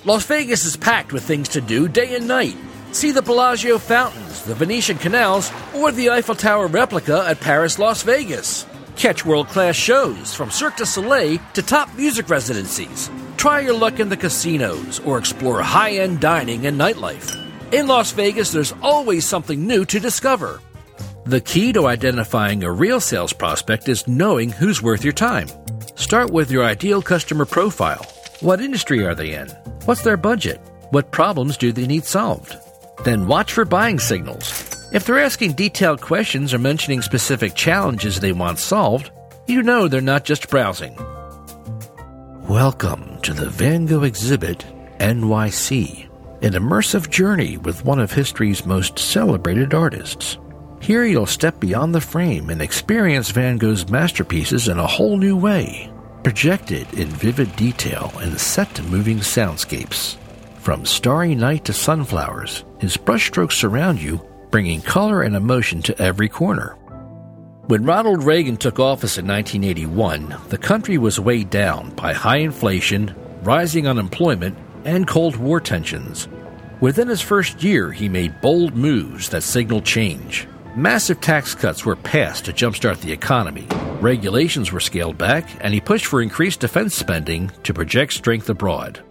Las Vegas is packed with things to do day and night. See the Bellagio fountains, the Venetian canals, or the Eiffel Tower replica at Paris, Las Vegas. Catch world-class shows from Cirque du Soleil to top music residencies. Try your luck in the casinos or explore high-end dining and nightlife. In Las Vegas, there's always something new to discover. The key to identifying a real sales prospect is knowing who's worth your time. Start with your ideal customer profile. What industry are they in? What's their budget? What problems do they need solved? Then watch for buying signals. If they're asking detailed questions or mentioning specific challenges they want solved, you know they're not just browsing. Welcome to the Van Gogh Exhibit NYC, an immersive journey with one of history's most celebrated artists. Here you'll step beyond the frame and experience Van Gogh's masterpieces in a whole new way, projected in vivid detail and set to moving soundscapes. From starry night to sunflowers, his brushstrokes surround you, bringing color and emotion to every corner. When Ronald Reagan took office in 1981, the country was weighed down by high inflation, rising unemployment, and Cold War tensions. Within his first year, he made bold moves that signaled change. Massive tax cuts were passed to jumpstart the economy. Regulations were scaled back, and he pushed for increased defense spending to project strength abroad.